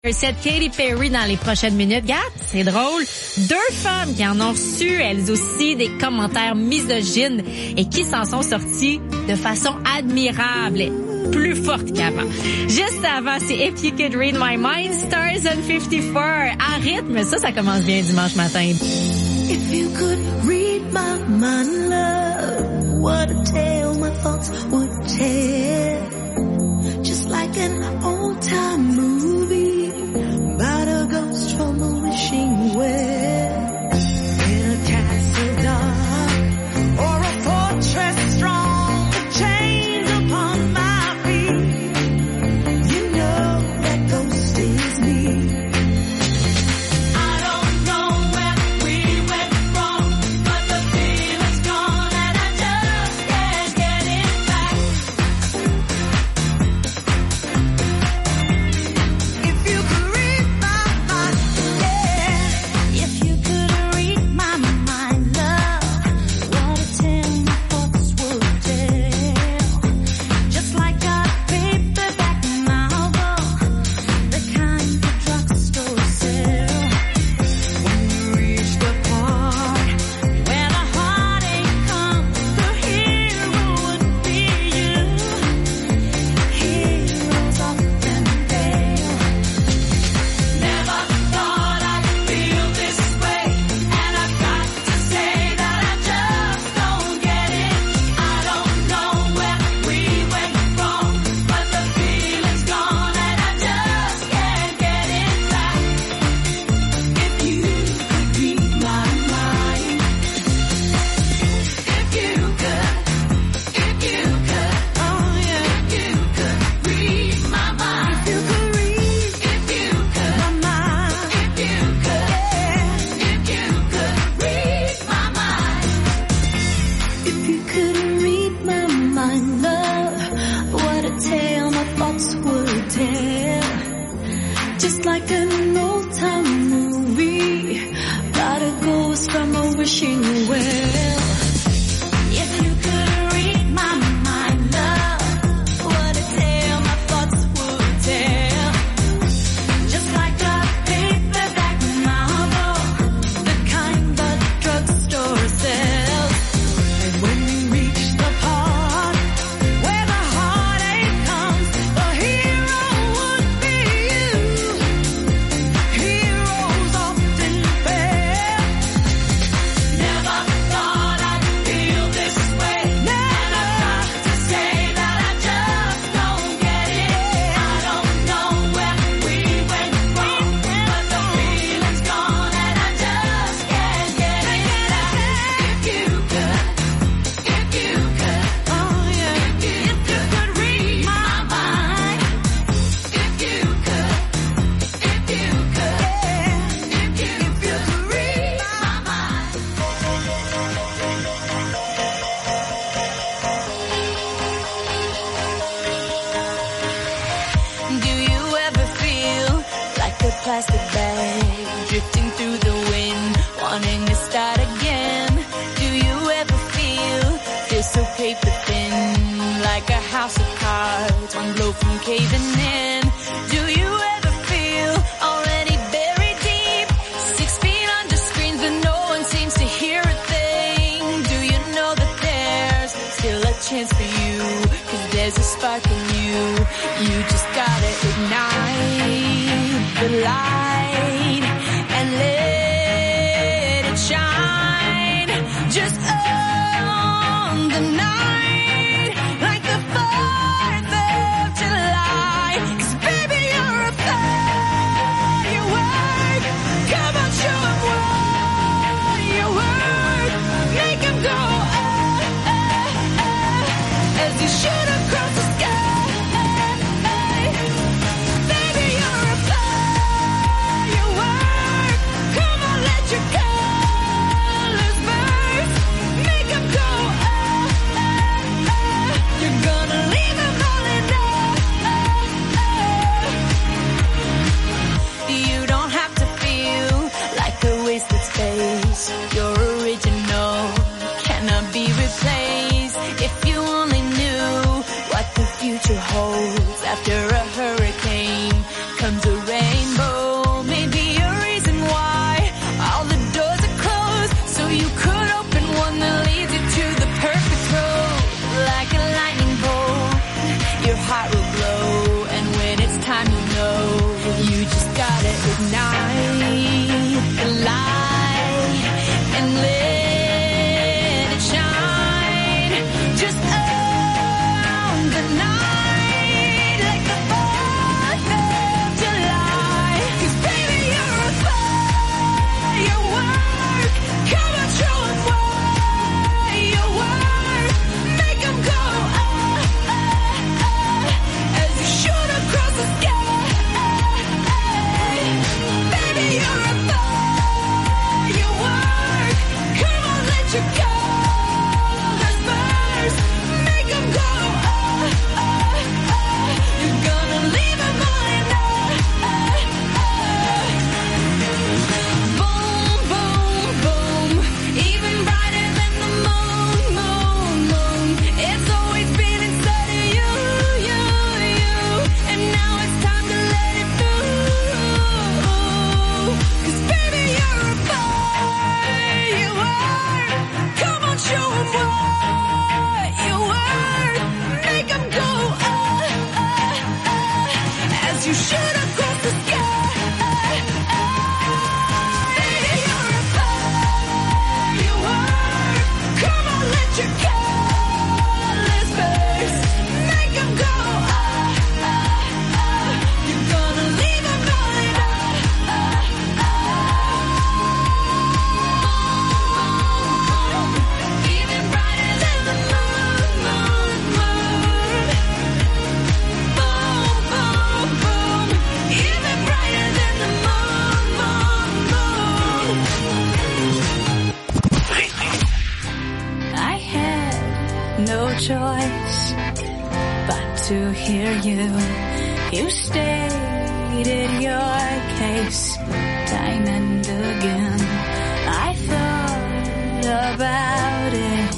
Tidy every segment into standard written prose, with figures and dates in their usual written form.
C'est Katy Perry dans les prochaines minutes. Regarde, c'est drôle. 2 femmes qui en ont reçu, elles aussi, des commentaires misogynes et qui s'en sont sorties de façon admirable, plus forte qu'avant. Juste avant, c'est If You Could Read My Mind, Stars on 54. À rythme, ça commence bien dimanche matin. If you could read my mind, love, what a tale my thoughts would tell. Just like an old-time movie about a ghost from a wishing well. In a castle dark or a fortress strong, the chains upon my feet. You know that ghost is me. hear you. You stated your case time and again. I thought about it.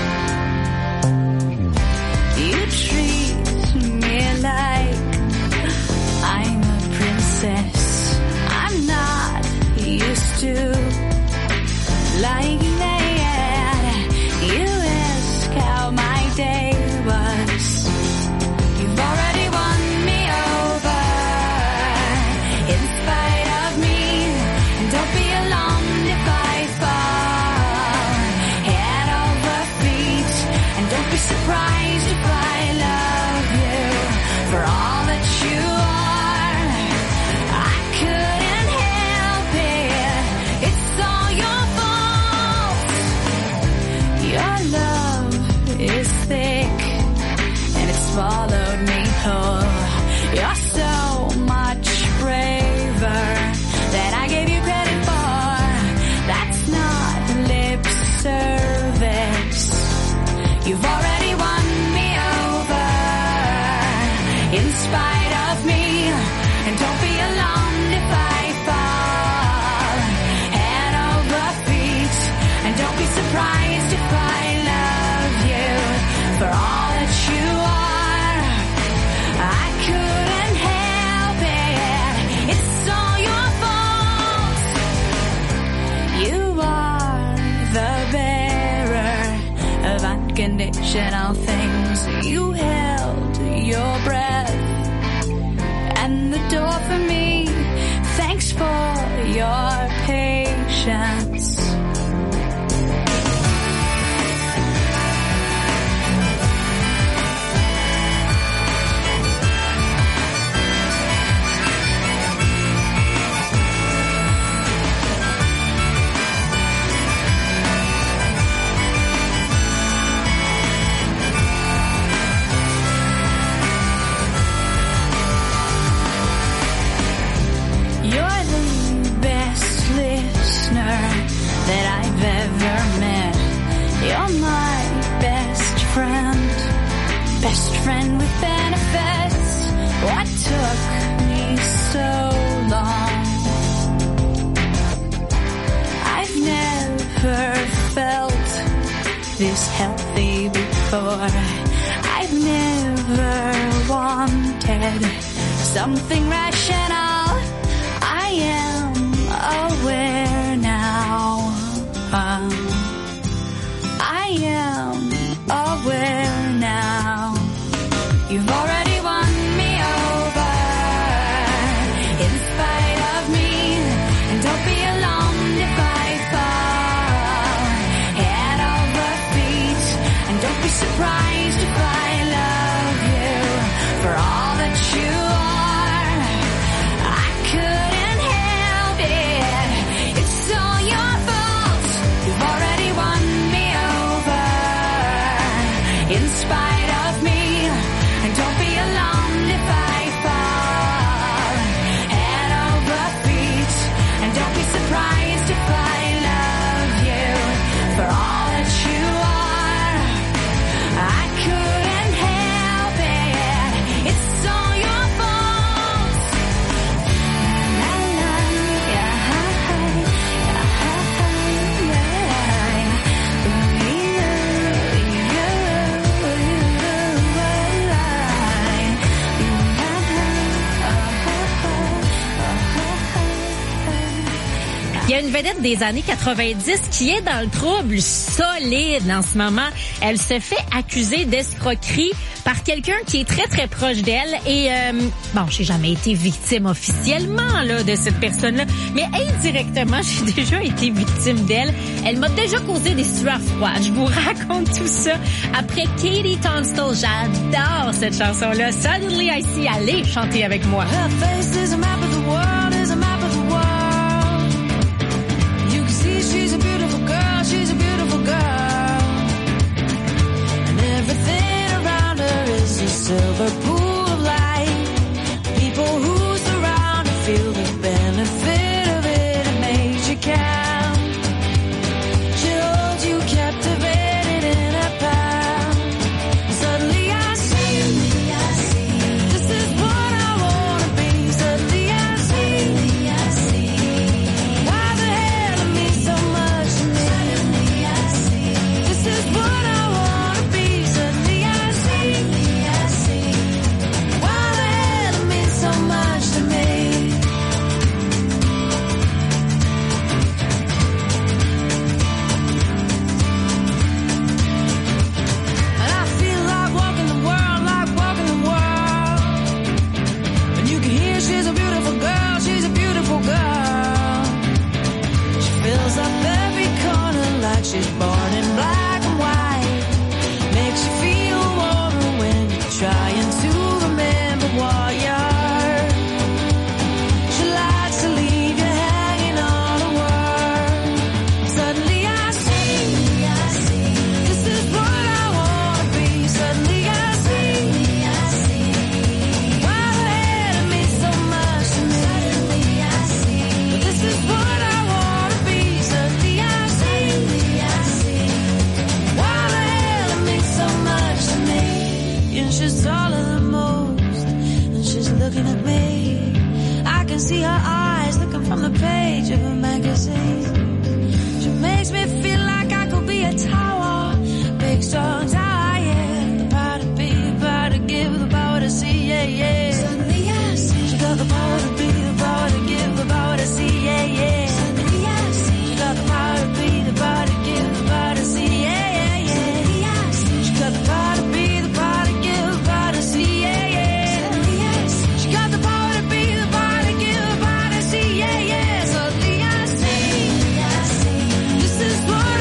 You treat me like I'm a princess. I'm not used to like that. You ask how my day was. You've already won me over in spite of me. And don't be alarmed if I fall head over feet. And don't be surprised if I love you for all that you are. I couldn't help it. It's all your fault. Your love is thick and it swallowed me whole. You're so much braver than I gave you credit for. That's not lip service. You've already won me over in spite of me. And don't be alarmed if I fall head over feet. And don't be surprised if I love you for all that you are. I couldn't help it. It's all your fault. You are the bearer of unconditional things. You held your breath and the door for me. Thanks for your patience. You're the best listener that I've ever met. You're my best friend with benefits. What took me so long? I've never felt this healthy before. I've never wanted something rational. I am aware now. I am aware now. You've already won me over in spite of me. And don't be alarmed if I fall head over feet. And don't be surprised if I love you for all that you are. I couldn't help it. It's all your fault. You've already won me over in spite of me. And don't be alarmed if I fall head over feet. And don't be surprised if I love you for all that you are. I couldn't help it. It's all your fault. La, la, yeah, Il y a une vedette des années 90 qui est dans le trouble solide en ce moment. Elle se fait accuser d'escroquerie par quelqu'un qui est très, très proche d'elle. Et, bon, j'ai jamais été victime officiellement là de cette personne-là, mais indirectement, j'ai déjà été victime d'elle. Elle m'a déjà causé des sueurs froides. Je vous raconte tout ça après Katie Tunstall. J'adore cette chanson-là. Suddenly I See. Allez chanter avec moi. Her face is a map of the world, is a map of the world. You can see she's a beautiful girl, she's a beautiful girl. And everything around her is a silver pool of light. People who surround her feel the benefit of it. It makes you count. She holds you captivated in her palm. Suddenly I see you. her eyes, looking from the page of a magazine. She makes me feel like I could be a tower, big strong tower, yeah. The power to be, the power to give, the power to see, yeah, yeah. Suddenly I see she got the power to be, the power to give, the power to see, yeah, yeah. Suddenly I see she got the power to be, the power to give, the power to see, yeah, yeah, yeah. Suddenly I see she got the power to be, the power to give, the power to see, yeah, yeah. Suddenly I see she got the power to be, the power to give, the power to see, yeah, yeah. Suddenly I see this is what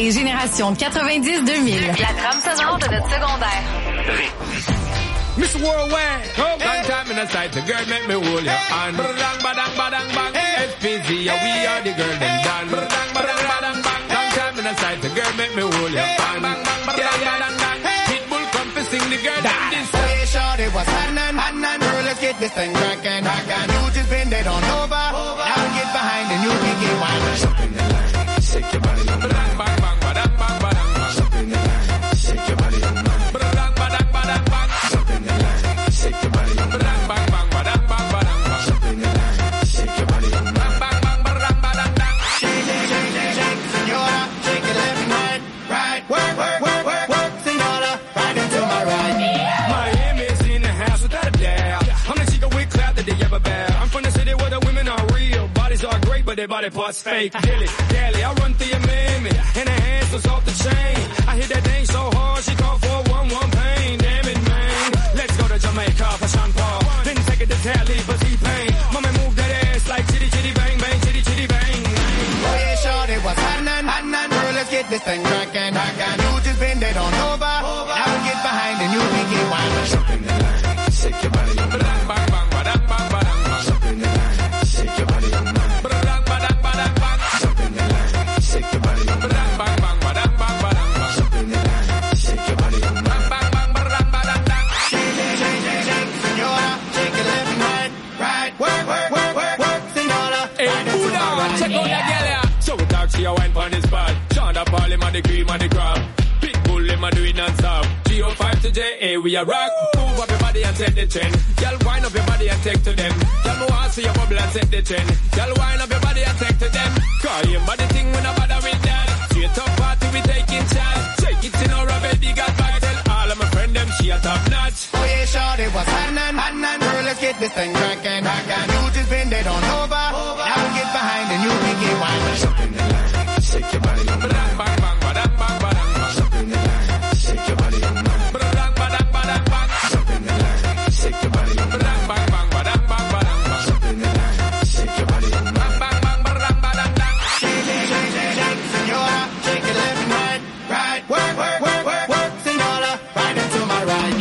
et Génération 90-2000. La trame sonore de notre secondaire. Miss Worldwide, long time in the sight, the girl make me hold your hand. Badang, badang, badang, bang. FPZ, yeah, we are the girl them done. Badang, badang, badang, bang. Long time in the sight, the girl make me hold your hand. Bang, bang, badang, badang, bang. Pitbull come to sing the girl them this. Hey, shorty, what's happening? Girl, let's get this thing cracking. You just bend it on over. Now get behind and you can get wild. Jump in the line, shake your body on mine. Badang, bang, bang, badang, bang, badang, bang. Jump in the line, shake your body on mine. Badang, badang, badang, bang. Jump in the line, shake your body on mine. Badang, bang, bang, badang, bang, badang, bang. Jump in the line, shake your body on mine. Bang, bang, badang, badang, bang. Shake, shake, shake, shake, shake, senora. Shake it left and right, right. Work, work, work, work, work, senora. Right into my right. Miami's in the house without a doubt. I'm the chica with clout that they ever bow. I'm from the city where the women are real. Bodies are great, but their body parts fake. Dilly, dally, I run through your mammy. And her hands was off the chain. I hit that thing so hard, she called for 1-1 pain. Damn it, man. Let's go to Jamaica for Sean Paul. Then take it to Cali for T-Pain. Mama move that ass like chitty, chitty, bang, bang, chitty, chitty, bang. Oh yeah, shorty, what's happening? Girl, let's get this thing cracking. You just bend it on over. Now get behind and you can get wild. Jump in the line, shake your body on mine. Badang, bang, bang, badang, bang, badang, bang. Jump in the line, shake your body on mine. Badang, badang, badang, bang. Jump in the line, shake your body on mine. Badang, bang, bang, badang, bang, badang, bang. Jump in the line, shake your body on mine. Bang, bang, badang, badang, bang. Shake, shake, shake, shake, shake, senora. Shake it left and right, right. Work, work, work, work, work, senora. Hey, Buddha, check out that girl here. So we talk, she a wine pon this spot. Shonda Paul, him a the cream and the crab. Pitbull, him a do it non-stop. G05 to J, we a rock. Move up your body and take the trend. Girl, wind up your body and take to them. Girl, me want see your bubble and take the trend. Girl, wind up your body and take to them. Call him body thing when I bother with that. Straight up party, we taking chance. Shake it in our baby, got back. Tell all of my friend them she a top notch. Oh yeah, shorty, what's happening? Girl, let's get this thing cracking. You just bend it on over. Now get behind and you can get wild. Jump in the line, shake your body on mine. Badang, bang, bang, badang, bang, badang, bang. Jump in the line, shake your body on mine. Badang, badang, badang, bang. Jump in the line, shake your body on mine. Badang, bang, bang, badang, bang, badang, bang. Jump in the line, shake your body on mine. Bang, bang, badang, badang, bang. Shake, shake, shake, shake, shake, senora. Shake it left and right, right. Work, work, work, work, work, senora. Right into my right.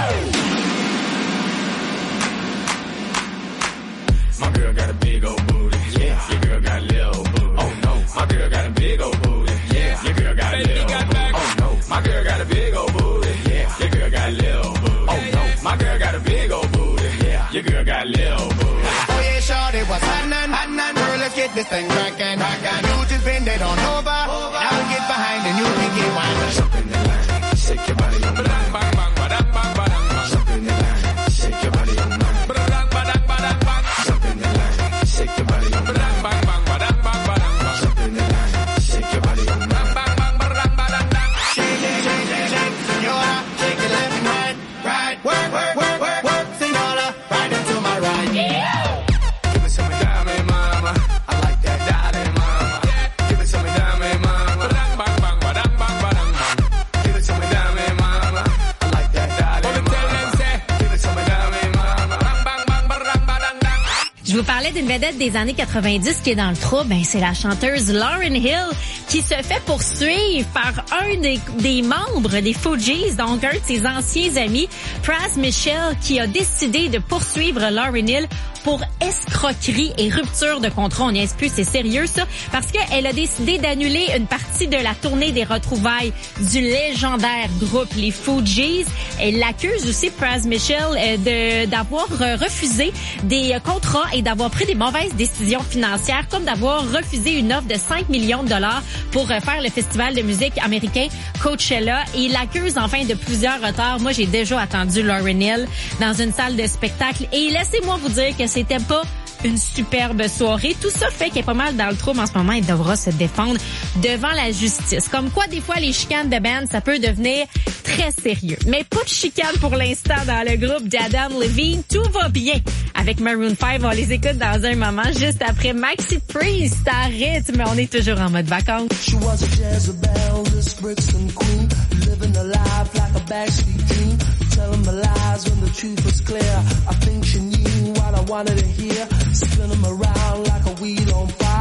My girl got a big old booty. Yeah. Your girl got a little booty. Oh no. My girl got a big old booty. Yeah. Your girl got a little booty. Oh no. My girl got a big old booty. Yeah. Your girl got a little booty. Oh no. My girl got a big old booty. Yeah. Your girl got a little booty. Oh yeah, shorty, what's happening? Girl, let's get this thing cracking. You just bend it on over. Now get behind and you can get wild. Jump in the line, shake your body on mine. Badang, bang, bang, badang, bang, badang, bang. Jump in the line, shake your body on mine. Badang, badang, badang, bang. Jump in the line, shake your body on mine. Badang, bang, bang, badang, bang, badang, bang. Jump in the line, shake your body on mine. Bang, bang, bang, badang, badang, bang. Shake, shake, shake, shake, shake, senora. Shake it left and right, right. Work, work, work, work, work, senora. Right into my right. Give me some dime, mama. I like that dime, mama. Give me some dime, mama. Badang, bang, bang, badang, bang, badang, bang. Give me some dime, mama. I like that dime, mama. Tell them, say, give me some dime, mama. Bang, bang, bang, badang, badang, bang. Je vous parlais d'une vedette des années 90 qui est dans le trou. Ben, c'est la chanteuse Lauryn Hill qui se fait poursuivre par un des membres des Fugees, donc un de ses anciens amis, Pras Michel, qui a décidé de poursuivre Lauryn Hill pour escroquerie et rupture de contrat. On n'y est plus, c'est sérieux ça, parce qu'elle a décidé d'annuler une partie de la tournée des retrouvailles du légendaire groupe les Fugees. Elle l'accuse aussi, Pras Michel, d'avoir refusé des contrats et d'avoir pris des mauvaises décisions financières, comme d'avoir refusé une offre de 5 millions de dollars pour faire le festival de musique américain Coachella. Et il l'accuse enfin de plusieurs retards. Moi, j'ai déjà attendu Lauryn Hill dans une salle de spectacle et laissez-moi vous dire que c'était pas une superbe soirée. Tout ça fait qu'elle est pas mal dans le trouble en ce moment. Elle devra se défendre devant la justice. Comme quoi, des fois, les chicanes de band, ça peut devenir très sérieux. Mais pas de chicane pour l'instant dans le groupe d'Adam Levine. Tout va bien. Avec Maroon 5, on les écoute dans un moment, juste après Maxi Priest à rythme. On est toujours en mode vacances. She was a Jezebel, this Brixton queen, living a life like a backstreet dream, telling the lies when the truth was clear. I think she knew what I wanted to hear, spin them around like a wheel on fire.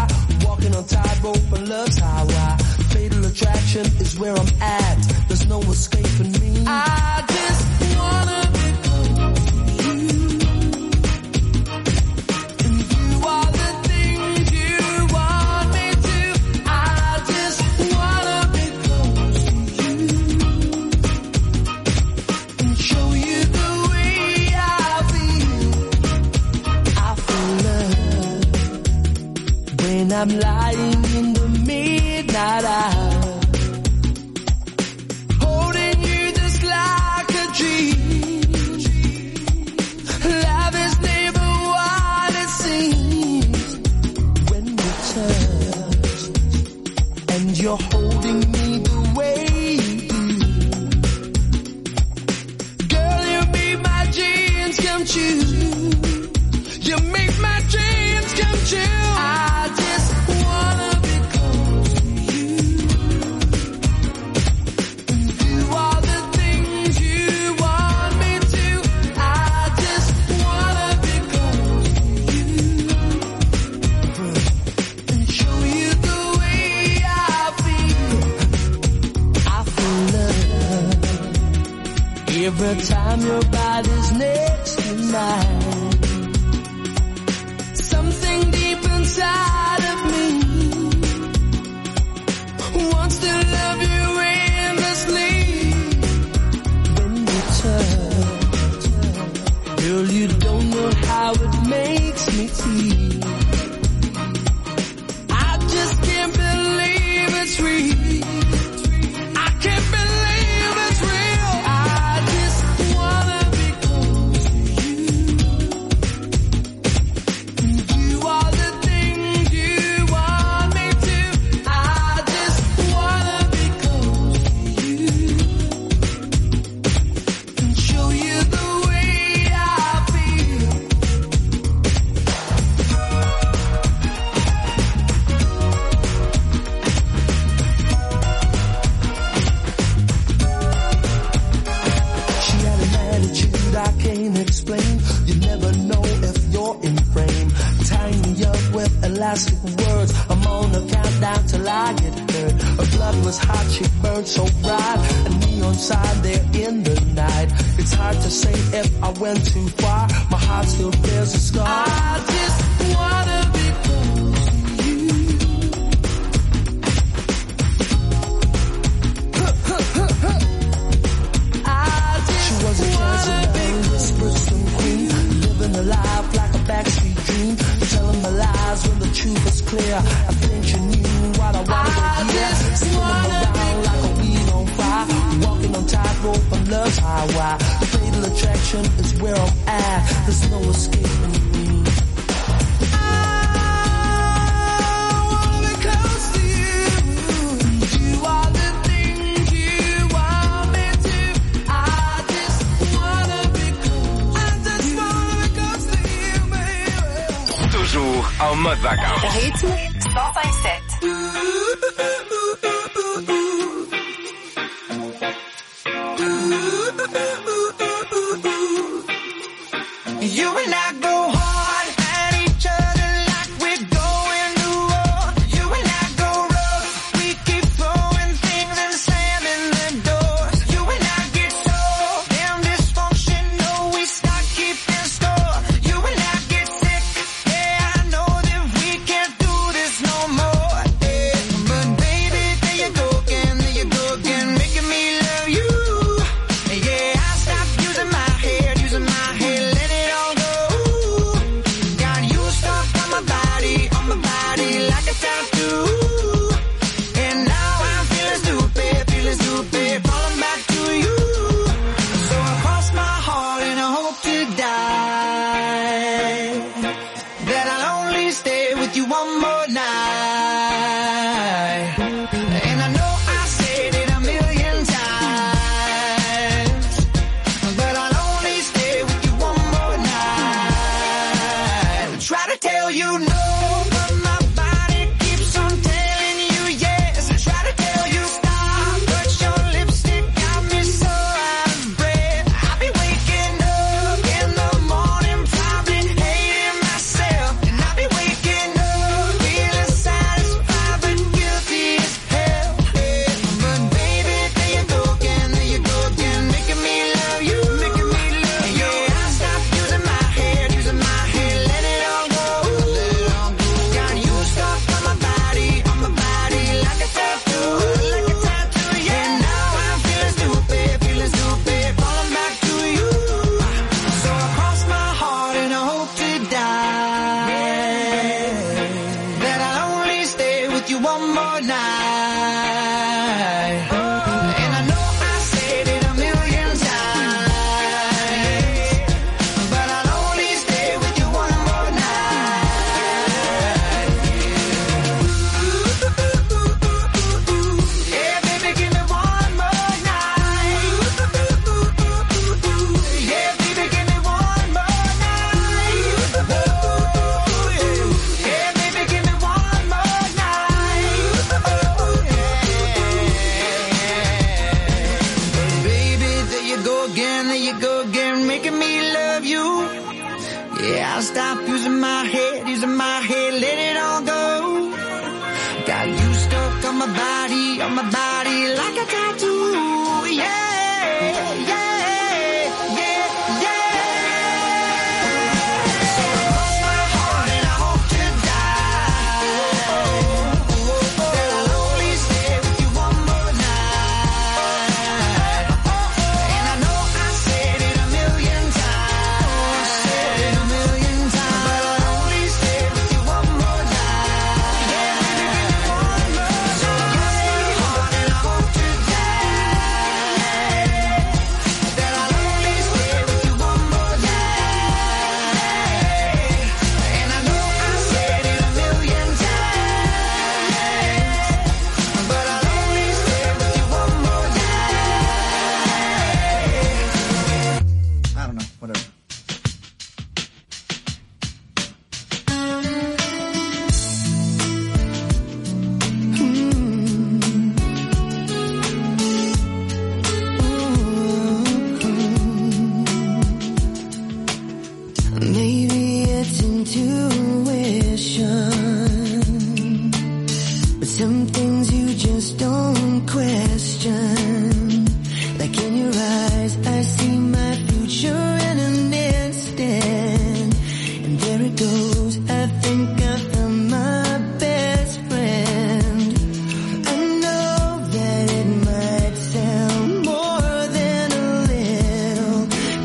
walking on tightrope and love's highway. Fatal attraction is where I'm at. There's no escaping me. I just wanna be close to you. And you are the things you want me to. I just wanna be close to you. And show you the way I feel. I feel love when I'm lying in the midnight hour. You're holding me the way you do. Girl, you make my dreams come true. You make my dreams come true. I just wanna be close to you. And do all the things you want me to. I just wanna be close to you. And show you the way I every time your body's next to mine. Something deep inside of me wants to love you endlessly. When you touch, girl, you don't know how it makes me feel. I just can't believe it's real. Elastic words, I'm on a countdown till I get hurt. Her blood was hot, she burned so bright. A neon sign there in the night. It's hard to say if I went too far. My heart still bears a scar. I just wanna be close to you. She was a transcendental Bristol queen, living a life like a backstreet dream, telling my lies when the truth was clear. I think you knew what I wanted to hear. Spinning around like a weed on fire, walking on tightrope on love's highway. The fatal attraction is where I'm at. There's no escaping me. En mode vacances. Rythme 105.7. You and I go hard at each other like we're going to war. You and I go rough. We keep throwing things and slamming the doors. You and I get so damn dysfunctional, we start keeping score. You and I get sick. Yeah, I know that we can't do this no more. Yeah. But baby, there you go again, making me love you. Yeah, I stopped using my head, let it all go. Got you stuck on my body like a tattoo. And now I'm feeling stupid, falling back to you. So I cross my heart and I hope to die, that I'll only stay with you one more night. And I know I said it a million times, but I'll only stay with you one more night. Try to tell you no, but my body keeps on telling you yes. Try to tell you stop, but your lipstick got me so out of breath. I'll be waking up in the morning really love you. Yeah, I'll stop using my head, let it all go. Got you stuck on my body like a tattoo. Yeah, yeah.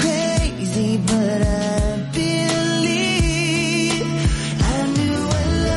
But I believe I knew I loved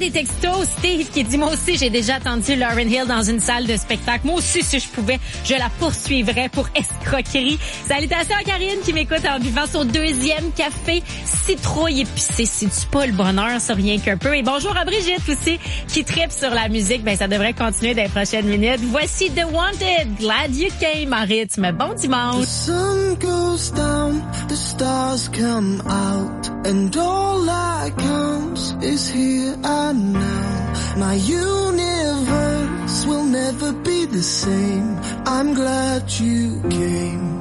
des textos. Steve qui dit, moi aussi, j'ai déjà attendu Lauryn Hill dans une salle de spectacle. Moi aussi, si je pouvais, je la poursuivrais pour escroquerie. Salutations à Karine qui m'écoute en buvant son 2e café citrouille épicé. C'est-tu pas le bonheur, ça, rien qu'un peu? Et bonjour à Brigitte aussi, qui tripe sur la musique. Ben, ça devrait continuer dans les prochaines minutes. Voici The Wanted, Glad You Came en rythme. Bon dimanche. The sun goes down, the stars come out, and all that counts is here and now. My universe will never be the same. I'm glad you came.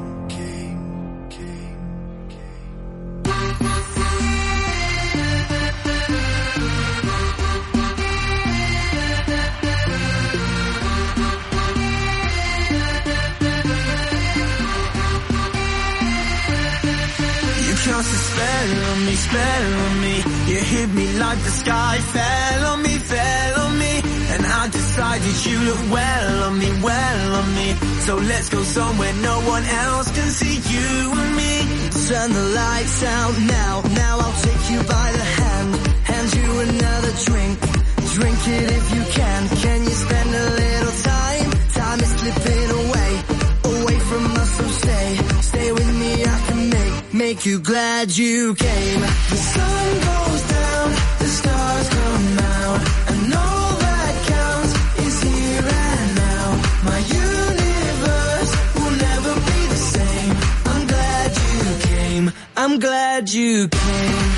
Cast a spell on me. You hit me like the sky fell on me. And I decided you look well on me. So let's go somewhere no one else can see you and me. Turn the lights out now. Now I'll take you by the hand you another drink. Drink it if you can. Can you spend a little time? Time is slipping away from us, so stay with me. I can make you glad you came. The sun goes down, the stars come out, and all that counts is here and now. My universe will never be the same. I'm glad you came. I'm glad you came.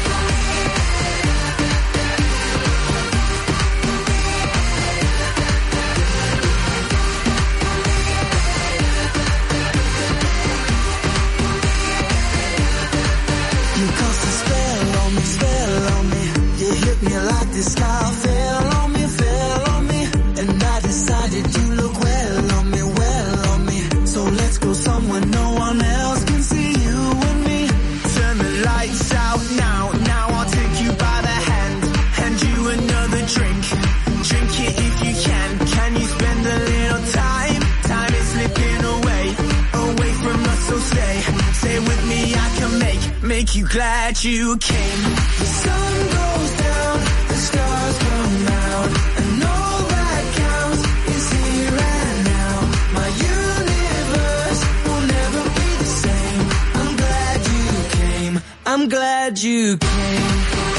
You like the sky fell on me, and I decided you look well on me. So let's go somewhere no one else can see you and me. Turn the lights out now I'll take you by the hand you another drink. Drink it if you can you spend a little time? Time is slipping away from us, so stay with me. I can make you glad you came. The sun goes down, the stars come out, and all that counts is here and now. My universe will never be the same. I'm glad you came. I'm glad you came.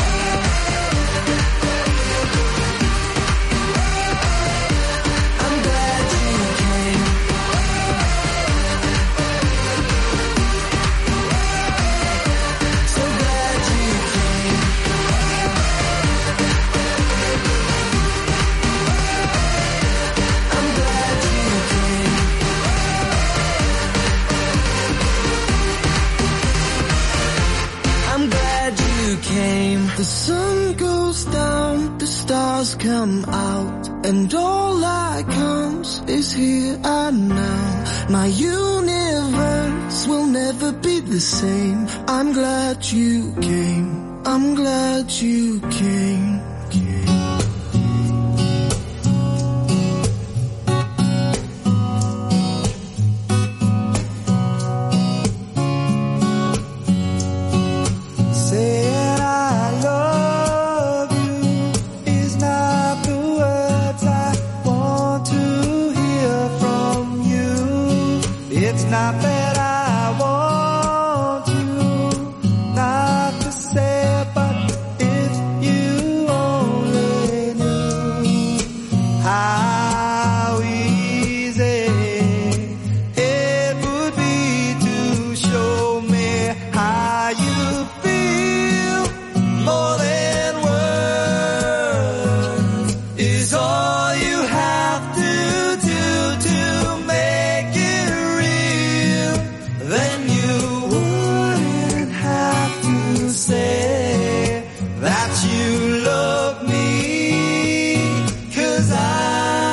The sun goes down, the stars come out, and all that counts is here and now. My universe will never be the same. I'm glad you came. I'm glad you came. Not that I want you not to say, but if you only knew how easy it would be to show me how you feel. More than words is all you have to do to make it real. Then you wouldn't have to say that you love me, 'cause I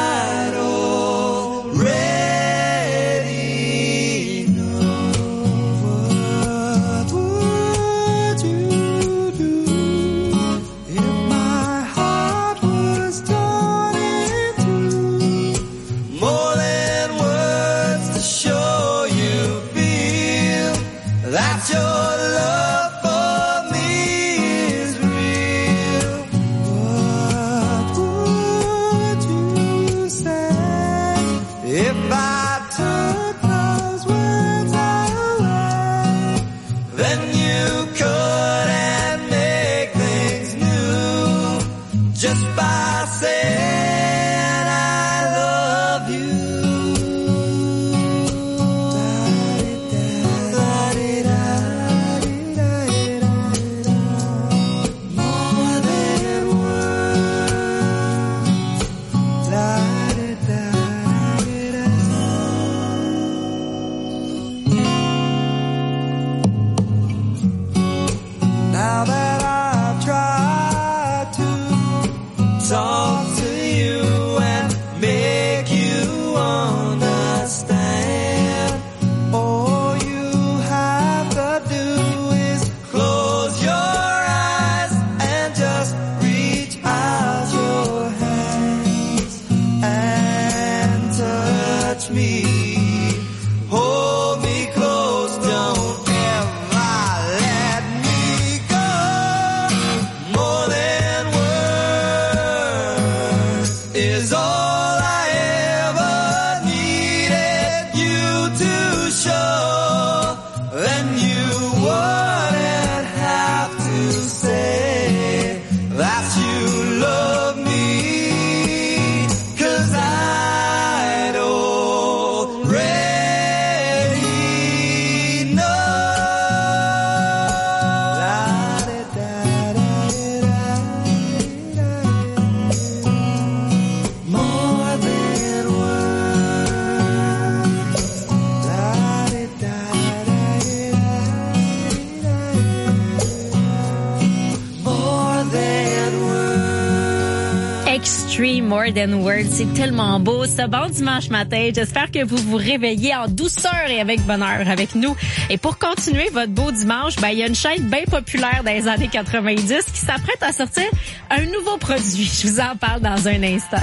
Chemistry, More Than Words. C'est tellement beau. Ce bon dimanche matin, j'espère que vous vous réveillez en douceur et avec bonheur avec nous. Et pour continuer votre beau dimanche, il y a une chaîne bien populaire dans les années 90 qui s'apprête à sortir un nouveau produit. Je vous en parle dans un instant.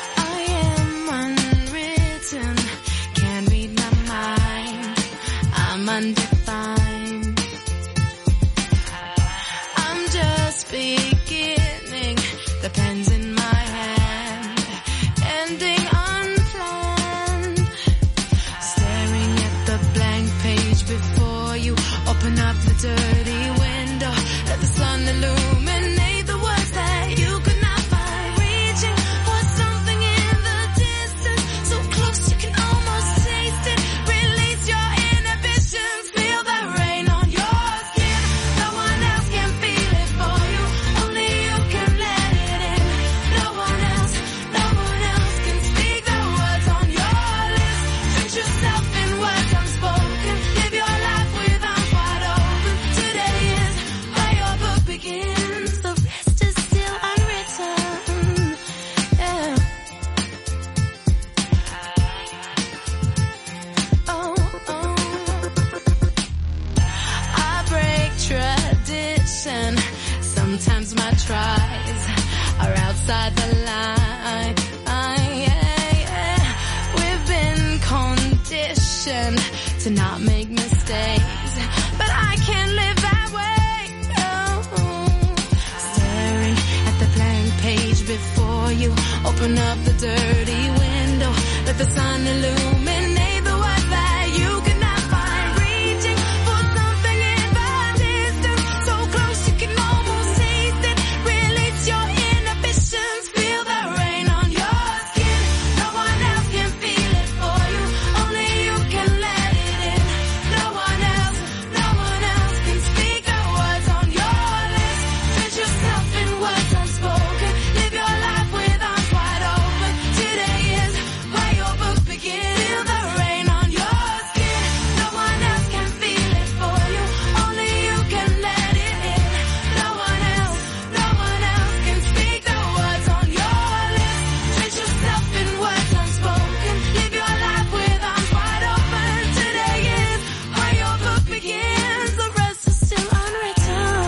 Undefined. I'm just beginning. The pen's in my hand, ending unplanned. Staring at the blank page before you. Open up the dirty window. Let the sun illuminate the words that you could not find. Reaching for something in the distance, so close you can almost taste it. Release your inhibitions. Feel the rain on your skin. No one else can feel it for you. Only you can let it in. No one else can speak the words on your lips. Drench yourself in words unspoken. Live your life with arms wide open. Today is where your book begins. The rest is still unwritten. Yeah. Oh. I break tradition. Sometimes my tries are outside the line. Yeah. We've been conditioned to not make mistakes, but I can't live that way. Oh. Staring at the blank page before you. Open up the dirty window. Let the sun illuminate the words that you cannot find. Reaching for something in the distance, so close you can almost taste it. Release your inhibitions. Feel the rain on your skin. No one else can feel it for you. Only you can let it in. No one else can speak the words on your lips. Drench yourself in words unspoken. Live your life with arms wide open. Today is where your book begins. Feel the rain on your skin. No one else can feel it for you. Only you can let it in. No one else can speak the words on your lips. Drench yourself in words unspoken. Live your life with arms wide open. Today is where your book begins. The rest is still unwritten.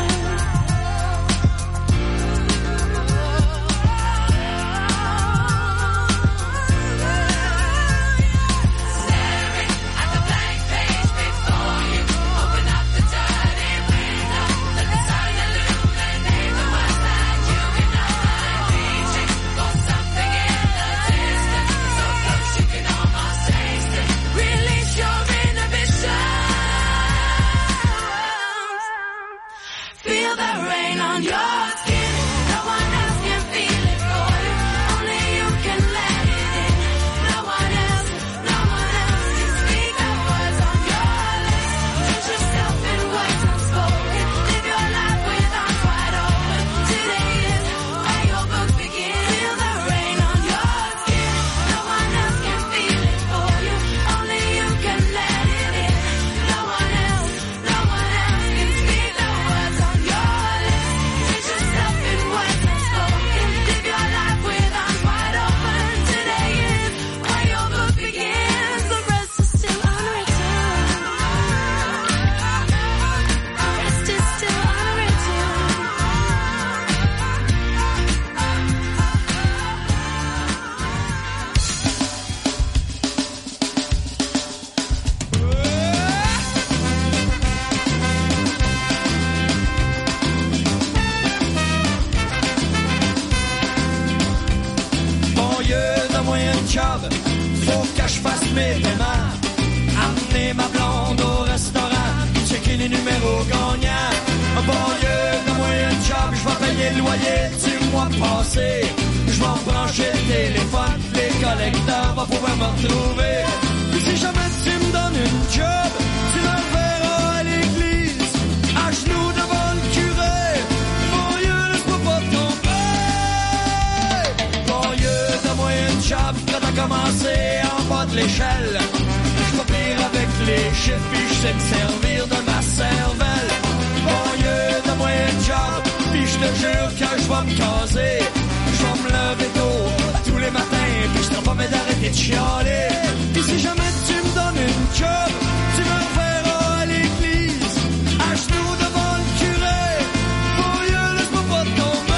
Staring at the blank page before you. Open up the dirty window. Let the sun illuminate the words that you cannot find. Reaching for something in the distance, so close you can almost taste it. Release your inhibitions. Feel the rain on your skin. No one else can feel it for you. Only you can let it in. No one else can speak the words on your lips. Drench yourself in words unspoken. Live your life with arms wide open. Today is where your book begins. Feel the rain on your skin. No one else can feel it for you. Only you can let it in. No one else can speak the words on your lips. Drench yourself in words unspoken. Live your life with arms wide open. Today is where your book begins. The rest is still unwritten. The rest is still unwritten. Bon Dieu, donne-moi un job, faut que je fasse mes paiements. Amener ma blonde au restaurant, checker les numéros gagnants. Bon Dieu, donne-moi un job, je vais payer le loyer du mois passé. Je vais en brancher le téléphone, les collecteurs vont pouvoir me retrouver. Puis si jamais tu me donnes une job, tu me verras à l'église, à genoux devant le curé. Bon Dieu, laisse-moi pas tomber. Bon Dieu, donne-moi une job, quand t'as commencé en bas de l'échelle. Je vais pire avec les chiffres, puis je sais me servir de ma cervelle. Bon Dieu, donne-moi un job, puis je te jure que je vais me caser. Je vais me lever tôt les matins, puis je te promets d'arrêter de chialer. Puis si jamais tu me donnes une job, tu me reverras à l'église, à genoux devant le curé. Pour Dieu, laisse-moi pas tomber.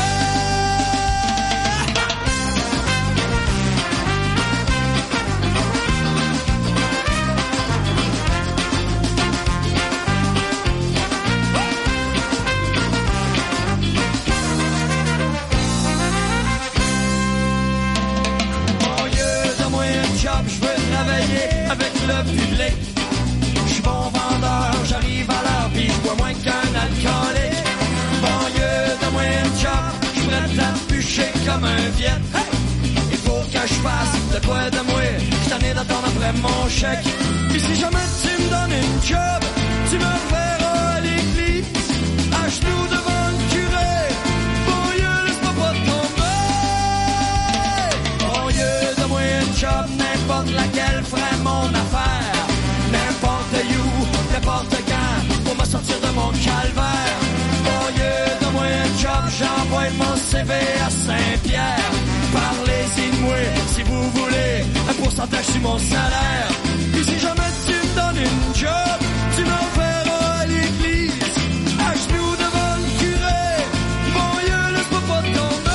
Je veux travailler avec le public. Je suis bon vendeur, j'arrive à l'heure, puis je bois moins qu'un alcoolique. Banlieue, donne-moi un job, je suis prêt à bûcher comme un viet. Hey! Il faut que je fasse de quoi de moi, je t'en ai d'attendre après mon chèque. Puis si jamais tu me donnes une job, tu me reverras à l'église, à genoux devant le curé. Banlieue, laisse-moi pas tomber. Banlieue, donne-moi un job, n'importe laquelle ferait mon affaire. N'importe où, n'importe quand, pour me sortir de mon calvaire. Banlieue, donne-moi un job, j'envoie mon CV à Saint-Pierre. Parlez-y de moi, si vous voulez, un pourcentage sur mon salaire. Puis si jamais tu me donnes une job, tu me reverras à l'église, à genoux devant le curé. Banlieue, laisse-moi pas tomber.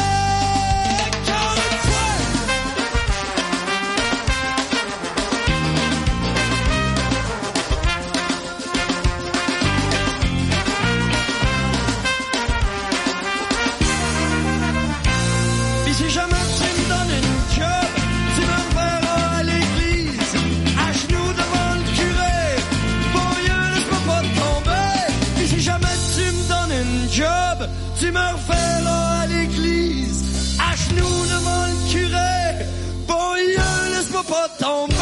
Si jamais tu me donnes une job, tu me reverras à l'église, à genoux devant le curé. Banlieue, laisse-moi pas tomber. Et si jamais tu me donnes une job, tu me reverras à l'église, à genoux devant le curé. Banlieue, laisse-moi pas tomber.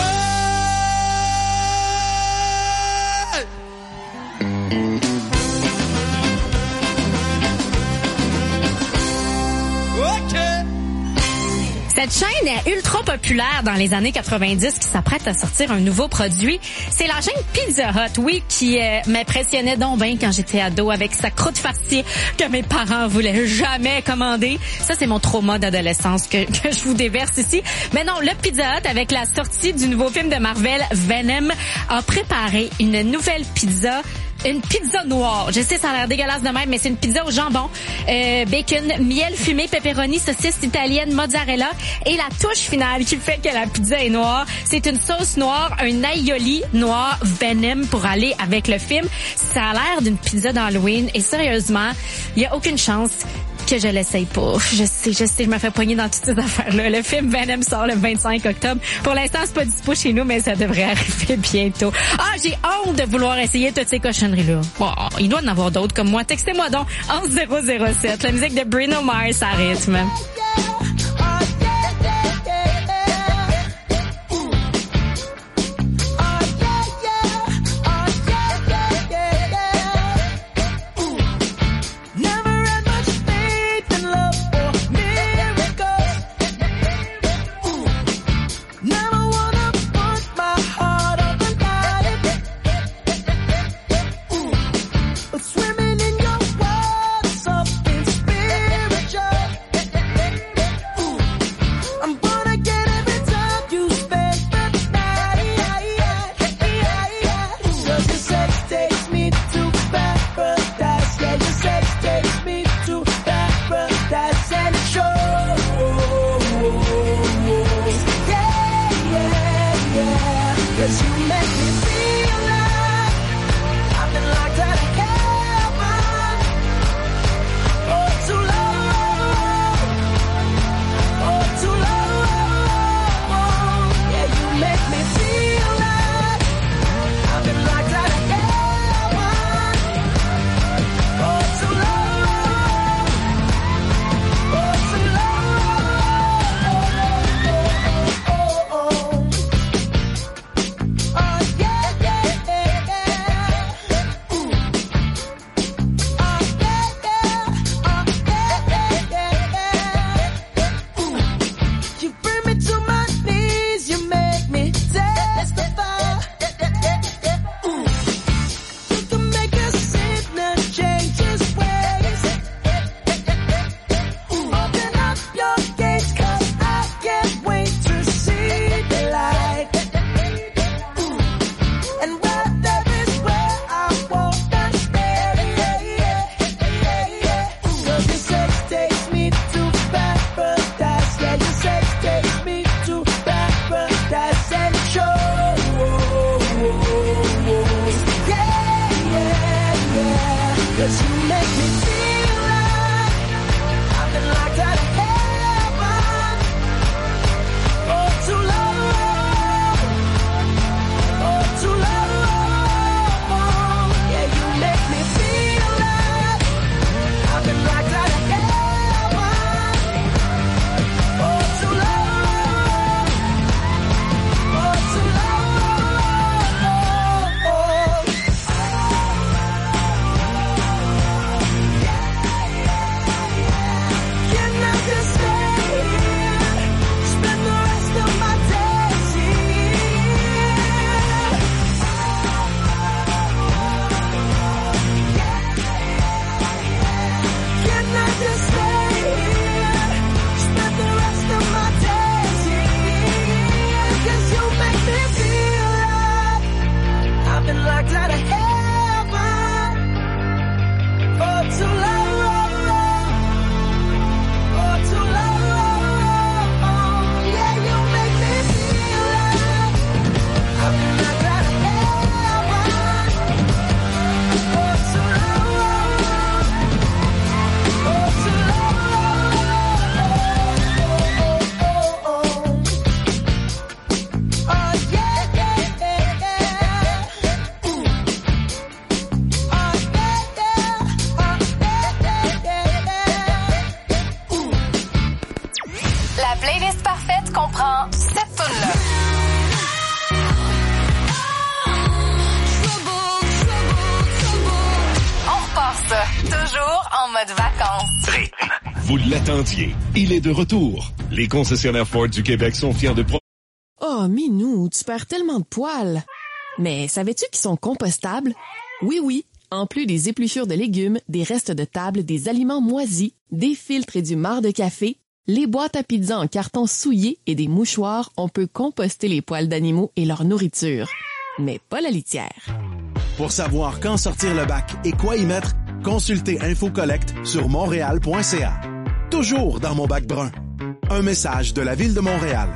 Cette chaîne est ultra populaire dans les années 90 qui s'apprête à sortir un nouveau produit. C'est la chaîne Pizza Hut, oui, qui m'impressionnait donc bien quand j'étais ado avec sa croûte farcie que mes parents voulaient jamais commander. Ça, c'est mon trauma d'adolescence que je vous déverse ici. Mais non, le Pizza Hut, avec la sortie du nouveau film de Marvel, Venom, a préparé une nouvelle pizza. Une pizza noire. Je sais, ça a l'air dégueulasse de même, mais c'est une pizza au jambon, bacon, miel fumé, pepperoni, saucisse italienne, mozzarella. Et la touche finale qui fait que la pizza est noire, c'est une sauce noire, un aioli noir Venom pour aller avec le film. Ça a l'air d'une pizza d'Halloween. Et sérieusement, il y a aucune chance que je l'essaye pas. Je sais, je me fais poigner dans toutes ces affaires-là. Le film Venom sort le 25 octobre. Pour l'instant, c'est pas dispo chez nous, mais ça devrait arriver bientôt. Ah, j'ai honte de vouloir essayer toutes ces cochonneries-là. Bon, il doit en avoir d'autres comme moi. Textez-moi donc 11007. La musique de Bruno Mars à rythme. en mode vacances. Rythme. Vous l'attendiez. Il est de retour. Les concessionnaires Ford du Québec sont fiers de... Oh, Minou, tu perds tellement de poils. Mais savais-tu qu'ils sont compostables? Oui. En plus des épluchures de légumes, des restes de table, des aliments moisis, des filtres et du marc de café, les boîtes à pizza en carton souillé et des mouchoirs, on peut composter les poils d'animaux et leur nourriture. Mais pas la litière. Pour savoir quand sortir le bac et quoi y mettre, consultez InfoCollect sur montréal.ca. Toujours dans mon bac brun. Un message de la Ville de Montréal.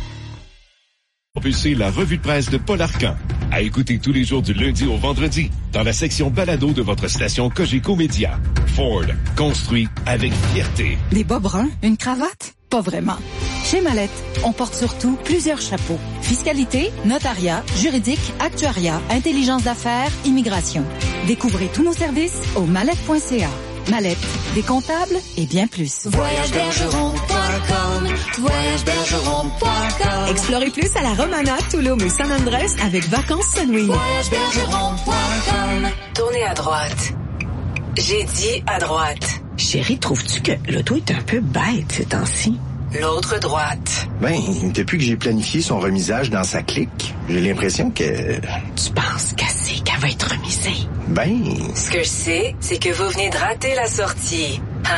Propulser la revue de presse de Paul Arcan. À écouter tous les jours du lundi au vendredi dans la section balado de votre station Cogeco Média. Ford, construit avec fierté. Des bas bruns? Une cravate? Pas vraiment. Chez Mallette, on porte surtout plusieurs chapeaux. Fiscalité, notariat, juridique, actuariat, intelligence d'affaires, immigration. Découvrez tous nos services au mallette.ca. Mallette, des comptables et bien plus. VoyageBergeron.com, VoyageBergeron.com. Explorez plus à la Romana, Tulum et San Andrés avec Vacances Sunwing. VoyageBergeron.com. Tournez à droite. J'ai dit à droite. Chérie, trouves-tu que l'auto est un peu bête ces temps-ci? L'autre droite. Depuis que j'ai planifié son remisage dans sa clique, j'ai l'impression que... Tu penses qu'elle va être remisée? Ce que je sais, c'est que vous venez de rater la sortie.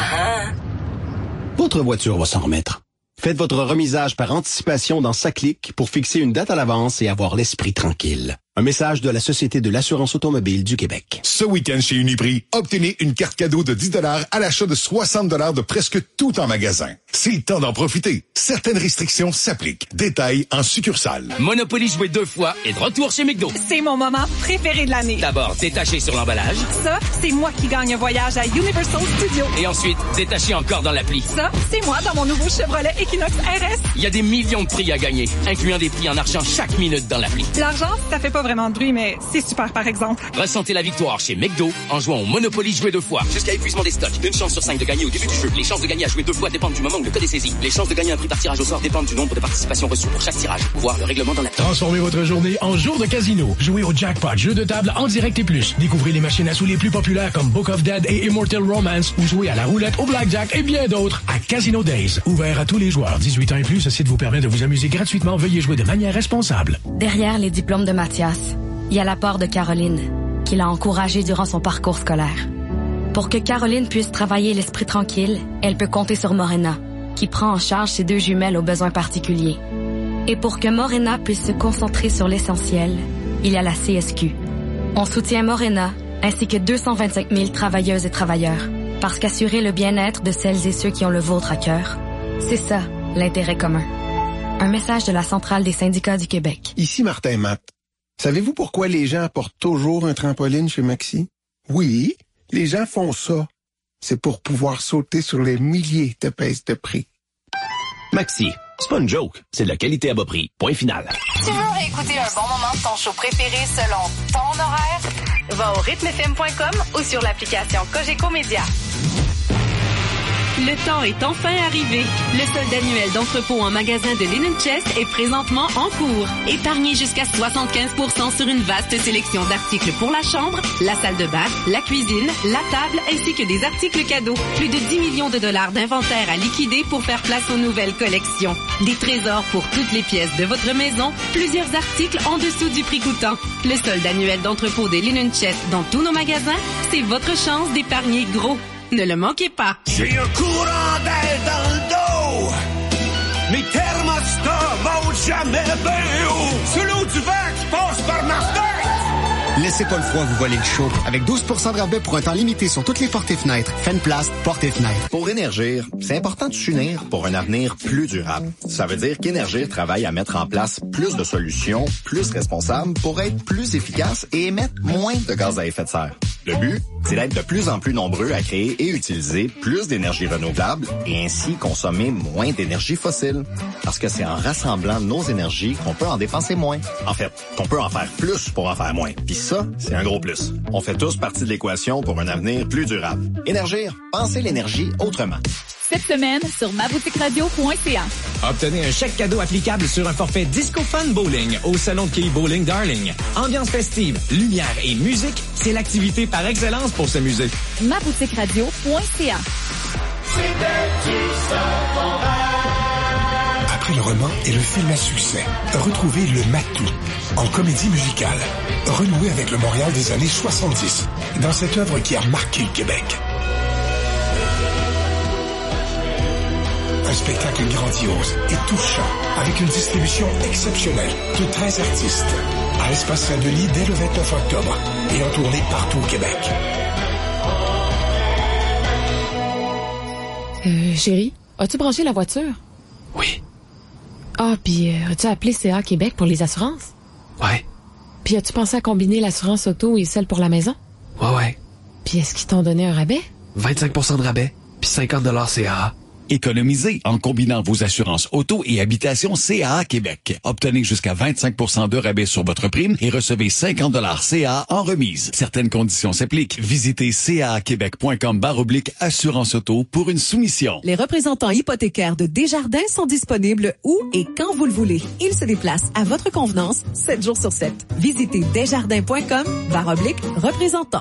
Votre voiture va s'en remettre. Faites votre remisage par anticipation dans SACLIC pour fixer une date à l'avance et avoir l'esprit tranquille. Un message de la Société de l'assurance automobile du Québec. Ce week-end chez Uniprix, obtenez une carte cadeau de 10 $ à l'achat de 60 $ de presque tout en magasin. C'est le temps d'en profiter. Certaines restrictions s'appliquent. Détails en succursale. Monopoly joué 2 fois est de retour chez McDo. C'est mon moment préféré de l'année. D'abord, détaché sur l'emballage. Ça, c'est moi qui gagne un voyage à Universal Studios. Et ensuite, détaché encore dans l'appli. Ça, c'est moi dans mon nouveau Chevrolet Equinox RS. Il y a des millions de prix à gagner, incluant des prix en argent chaque minute dans l'appli. L'argent, ça fait pas vraiment de bruit, mais c'est super par exemple. Ressentez la victoire chez McDo en jouant au Monopoly joué 2 fois. Jusqu'à épuisement des stocks. Une chance sur 5 de gagner au début du jeu. Les chances de gagner à jouer 2 fois dépendent du moment où le code est saisi. Les chances de gagner un prix par tirage au sort dépendent du nombre de participations reçues pour chaque tirage. Voir le règlement dans la... Transformez votre journée en jour de casino. Jouez au jackpot, jeu de table en direct et plus. Découvrez les machines à sous les plus populaires comme Book of Dead et Immortal Romance ou jouez à la roulette, au blackjack et bien d'autres à Casino Days. Ouvert à tous les joueurs. 18 ans et plus, ce site vous permet de vous amuser gratuitement. Veuillez jouer de manière responsable. Derrière les diplômes de Mathias, il y a l'apport de Caroline, qui l'a encouragé durant son parcours scolaire. Pour que Caroline puisse travailler l'esprit tranquille, elle peut compter sur Morena, qui prend en charge ses 2 jumelles aux besoins particuliers. Et pour que Morena puisse se concentrer sur l'essentiel, il y a la CSQ. On soutient Morena, ainsi que 225 000 travailleuses et travailleurs, parce qu'assurer le bien-être de celles et ceux qui ont le vôtre à cœur, c'est ça, l'intérêt commun. Un message de la Centrale des syndicats du Québec. Ici Martin Matt. Savez-vous pourquoi les gens apportent toujours un trampoline chez Maxi? Oui, les gens font ça. C'est pour pouvoir sauter sur les milliers de baisses de prix. Maxi, c'est pas une joke, c'est de la qualité à bas prix. Point final. Tu veux écouter un bon moment de ton show préféré selon ton horaire? Va au rythmefm.com ou sur l'application Cogeco Média. Le temps est enfin arrivé. Le solde annuel d'entrepôt en magasin de Linen Chest est présentement en cours. Épargnez jusqu'à 75% sur une vaste sélection d'articles pour la chambre, la salle de bain, la cuisine, la table, ainsi que des articles cadeaux. Plus de 10 millions de dollars d'inventaire à liquider pour faire place aux nouvelles collections. Des trésors pour toutes les pièces de votre maison, plusieurs articles en dessous du prix coûtant. Le solde annuel d'entrepôt des Linen Chest dans tous nos magasins, c'est votre chance d'épargner gros. Ne le manquez pas. J'ai un courant d'air dans le dos. Mes thermostats montent jamais bien haut. C'est l'eau du vent qui passe par ma fenêtre. Laissez pas le froid vous voler le chaud. Avec 12% de rabais pour un temps limité sur toutes les portes et fenêtres. Fenplast, portes et fenêtres. Pour Énergir, c'est important de s'unir pour un avenir plus durable. Ça veut dire qu'Énergir travaille à mettre en place plus de solutions, plus responsables pour être plus efficace et émettre moins de gaz à effet de serre. Le but, c'est d'être de plus en plus nombreux à créer et utiliser plus d'énergie renouvelable et ainsi consommer moins d'énergie fossile. Parce que c'est en rassemblant nos énergies qu'on peut en dépenser moins. En fait, qu'on peut en faire plus pour en faire moins. Puis ça, c'est un gros plus. On fait tous partie de l'équation pour un avenir plus durable. Énergir, pensez l'énergie autrement. Cette semaine, sur maboutiqueradio.ca. Obtenez un chèque cadeau applicable sur un forfait Disco Fun Bowling au Salon de Quai Bowling Darling. Ambiance festive, lumière et musique, c'est l'activité par excellence pour s'amuser. maboutiqueradio.ca. Après le roman et le film à succès, retrouvez Le Matou en comédie musicale. Renouez avec le Montréal des années 70 dans cette œuvre qui a marqué le Québec. Un spectacle grandiose et touchant avec une distribution exceptionnelle de 13 artistes. À Espace Saint-Denis dès le 29 octobre et en tournée partout au Québec. Chérie, as-tu branché la voiture? Oui. Ah, puis as-tu appelé CA Québec pour les assurances? Ouais. Puis as-tu pensé à combiner l'assurance auto et celle pour la maison? Ouais. Puis est-ce qu'ils t'ont donné un rabais? 25% de rabais, puis 50 $ CAA. Économisez en combinant vos assurances auto et habitation CAA Québec. Obtenez jusqu'à 25% de rabais sur votre prime et recevez 50 $ CAA en remise. Certaines conditions s'appliquent. Visitez caaquebec.com/assurance auto pour une soumission. Les représentants hypothécaires de Desjardins sont disponibles où et quand vous le voulez. Ils se déplacent à votre convenance 7 jours sur 7. Visitez desjardins.com/représentant.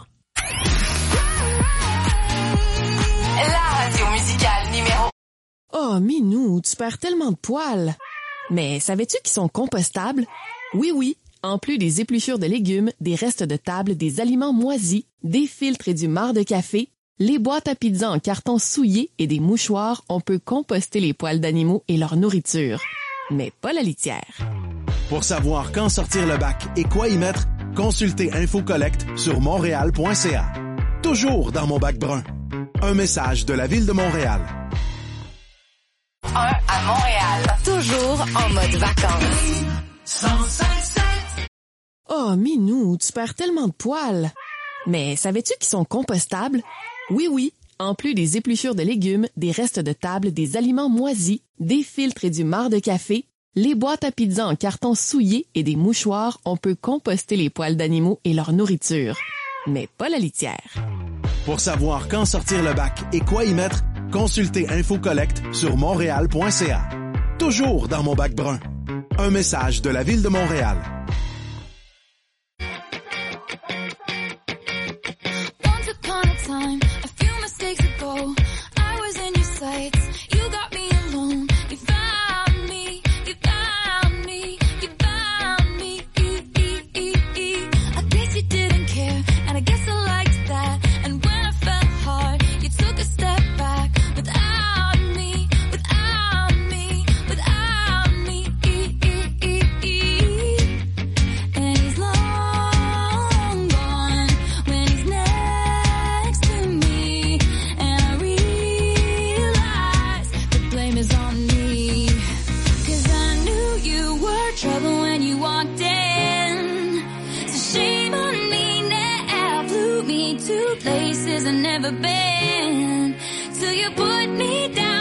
La radio musicale numéro... Oh, Minou, tu perds tellement de poils. Mais savais-tu qu'ils sont compostables? Oui, oui. En plus des épluchures de légumes, des restes de table, des aliments moisis, des filtres et du marc de café, les boîtes à pizza en carton souillé et des mouchoirs, on peut composter les poils d'animaux et leur nourriture. Mais pas la litière. Pour savoir quand sortir le bac et quoi y mettre, consultez InfoCollect sur montréal.ca. Toujours dans mon bac brun. Un message de la Ville de Montréal. À Montréal. Toujours en mode vacances. 105.7. Oh, Minou, tu perds tellement de poils. Mais savais-tu qu'ils sont compostables? Oui, oui. En plus des épluchures de légumes, des restes de table, des aliments moisis, des filtres et du marc de café, les boîtes à pizza en carton souillé et des mouchoirs, on peut composter les poils d'animaux et leur nourriture. Mais pas la litière. Pour savoir quand sortir le bac et quoi y mettre, consultez InfoCollect sur montréal.ca. Toujours dans mon bac brun. Un message de la Ville de Montréal. Once upon a time, a few mistakes ago, I was in your sights. You got me alone. You found me. You found me. You found me. I guess you didn't care, and I guess I liked that. And when I fell hard, you took a step back. Without me, without me, without me. And he's long gone when he's next to me. And I realize the blame is on me. 'Cause I knew you were trouble when you walked in. So shame on me now, blew me to places I've never been. Till you put me down.